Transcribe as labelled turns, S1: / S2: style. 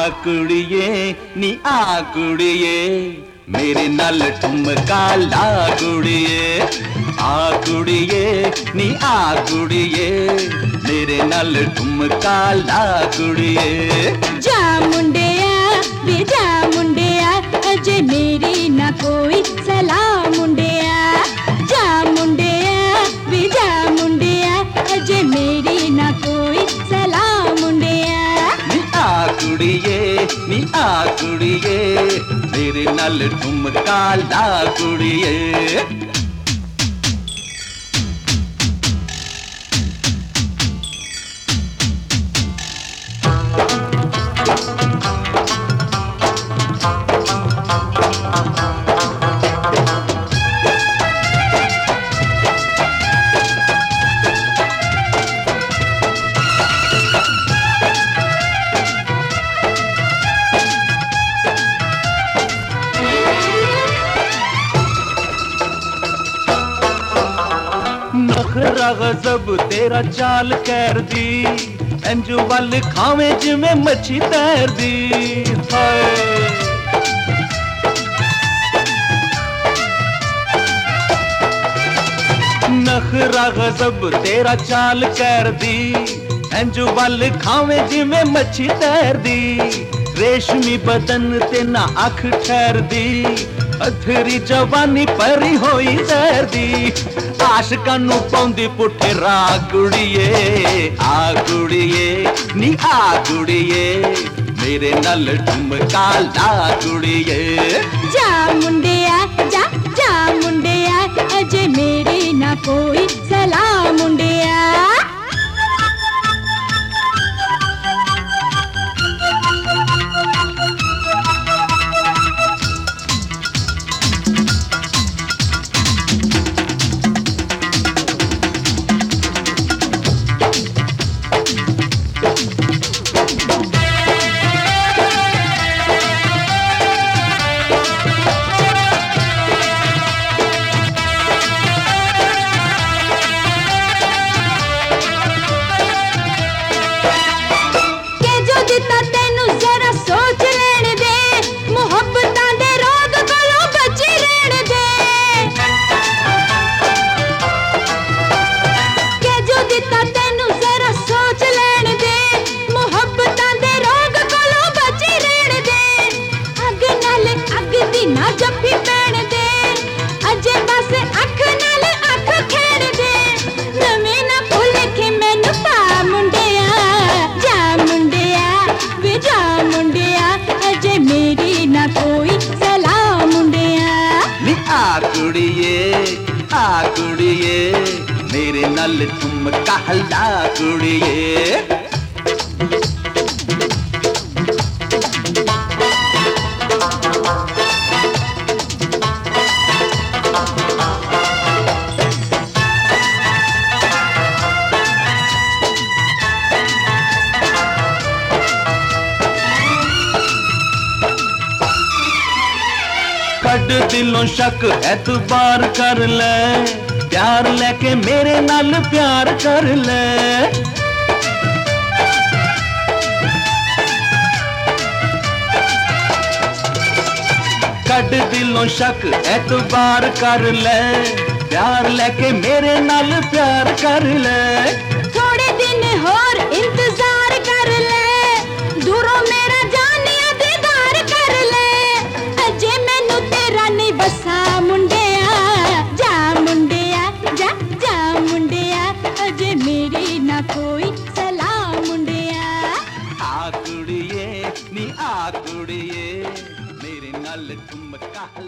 S1: कुड़िए नी आ कुड़िए मेरे नाल ठुमका ला कुड़िए। आ कुड़िए नी आ कुड़िए मेरे नाल ठुमका ला कुड़िए।
S2: जा मुंडिया वे जा मुंडिया अजे मेरी ना कोई सलाह मुंडिया। जा मुंडिया वे जा मुंडिया अजे मेरी ना कोई सलाह मुंडिया।
S1: नी आ कुड़िए मेरे नाल ठुमका ला कुड़िए। नखरा गजब तेरा चाल कर दी इंज वल खावे जिमें मच्छी तैर दी। नखरा गजब तेरा चाल कर दी इंज वल खावे जिमें मच्छी तैर दी। रेशमी बदन ते ना अख ठहर दी अथरी जवानी परी होई तैर दी। आशकां नूं पौंदी पुठे राह कुड़िए। आ कुड़िए नी आ कुड़िए मेरे नाल ठुमका ला कुड़िए।
S2: जा मुंडिया जा जा मुंडिया अजे मेरी ना कोई सलाह मुंडिया।
S1: आ कुड़िए मेरे नाल ठुमका ला कुड़िए। कड दिलों शक एतबार कर ले प्यार लेके मेरे नाल प्यार कर ले। कड दिलों शक एतबार कर ले प्यार लेके मेरे नाल प्यार कर ले।
S2: थोड़े दिन होर इंतजार कर ले दूरों मेरा जानिया दीदार कर ले अजे मैनू तेरा नहीं बसा मुंडिया। जा मुंडिया जा जा मुंडिया अजे मेरी ना कोई सलाह मुंडिया।
S1: आ कुड़िए नी आ कुड़िए मेरे नाल ठुमका